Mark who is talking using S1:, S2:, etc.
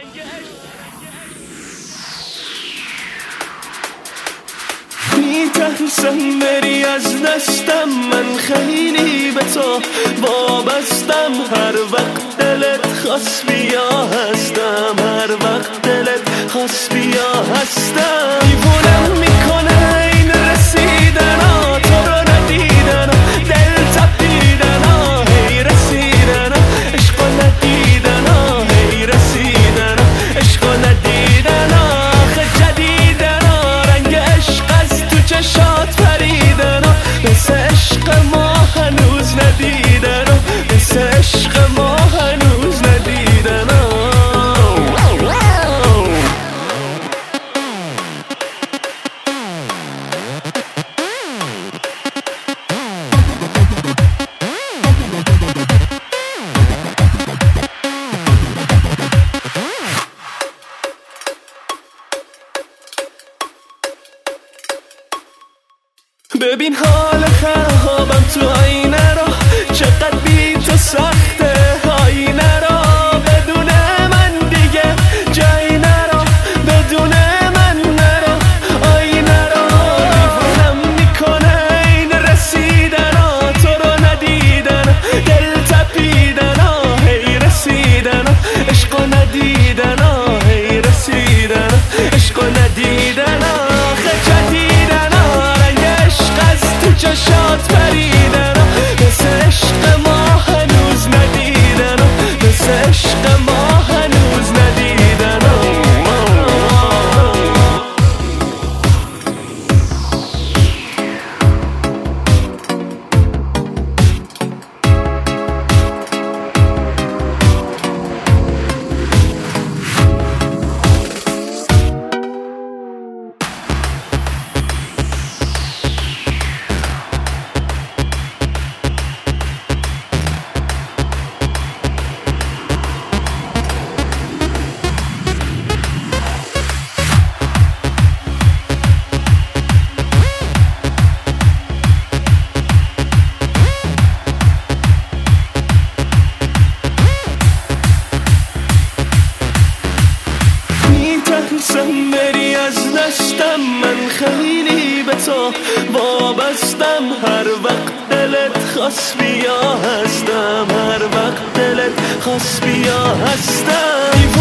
S1: میترسم بری از دستم، من خیلی به تو وابستم. هر وقت دلت خواست بیا هستم، هر وقت دلت خواست بیا هستم. دیوونم میکنه این رسیدن ها، تو رو ندیدن ها، دل تپیدن ها، هی رسیدن ها، عشق و ندیدن ها، هی رسیدن ها، عشق و ندیدن ها. آخه جدیدن ها، رنگ عشق از تو چشات پریدن ها، مثل عشق ما هنوز ندیدن ها، مثل عشق ما هنوز ندیدن ها. ببین حال خرابم تو آینه رو، چقدر بی تو سخته آینه رو. بدون من دیگه جایی نرو، بدون من نرو آینه رو. دیوونم میکنه این رسیدن ها، تو رو ندیدن، دل تپیدن ها، هی رسیدن ها، عشق و ندیدن ها، هی رسیدن ها، عشق و ندیدن ها. چشات پریدن مثل عشق ما هنوز ندیدن، مثل عشق ما هنوز ندیدن. میترسم بری از دستم، من خیلی به تو وابستم. هر وقت دلت خواست بیا هستم، هر وقت دلت خواست بیا هستم.